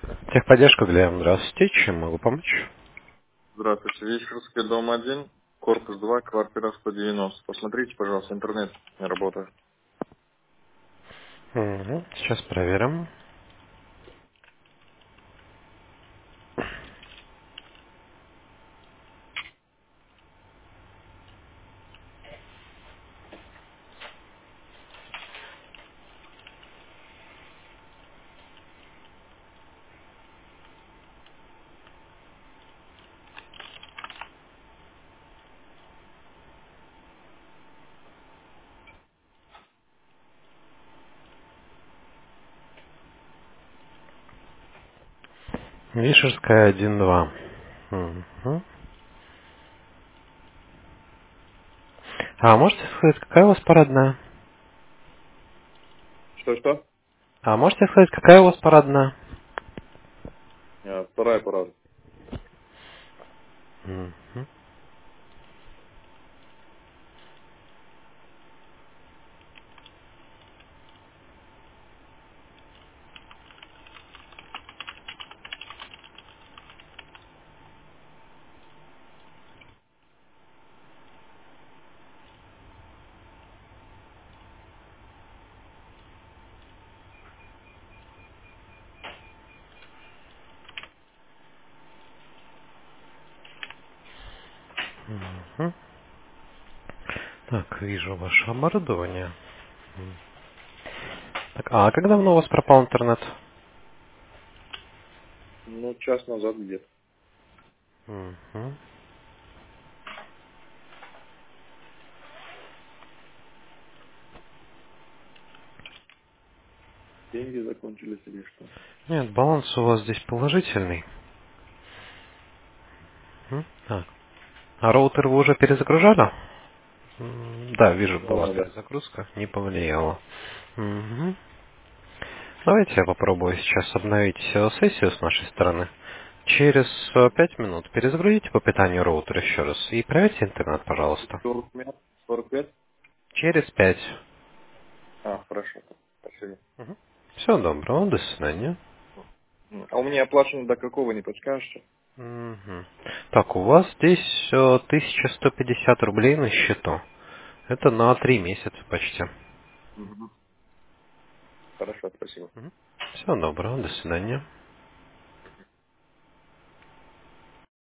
Техподдержка для здравствуйте. Чем могу помочь? Здравствуйте. Вещерский, дом 1, корпус 2, квартира 190. Посмотрите, пожалуйста, интернет не работает. Мгм. Сейчас проверим. Вишерская 1-2. Мгм. А можете сказать, какая у вас парадная? Что? А можете сказать, какая у вас парадная? Вторая парада. Мгм. Мгм. Так, вижу ваше оборудование. Так, а как давно у вас пропал интернет? Ну, час назад где-то. Мгм. Деньги закончились или что? Нет, баланс у вас здесь положительный. Так. А роутер вы уже перезагружали? Да, вижу, была Да. перезагрузка, не повлияло. Мгм. Давайте я попробую сейчас обновить сессию с нашей стороны. Через 5 минут перезагрузите по питанию роутера еще раз и проверьте интернет, пожалуйста. 45? 45? Через 5. Хорошо. Спасибо. Всего доброго, до свидания. А у меня оплачено до какого, не подскажете? Мгм. Так, у вас здесь 1150 рублей на счету. Это на 3 месяца почти. Хорошо, спасибо. Всего доброго, до свидания.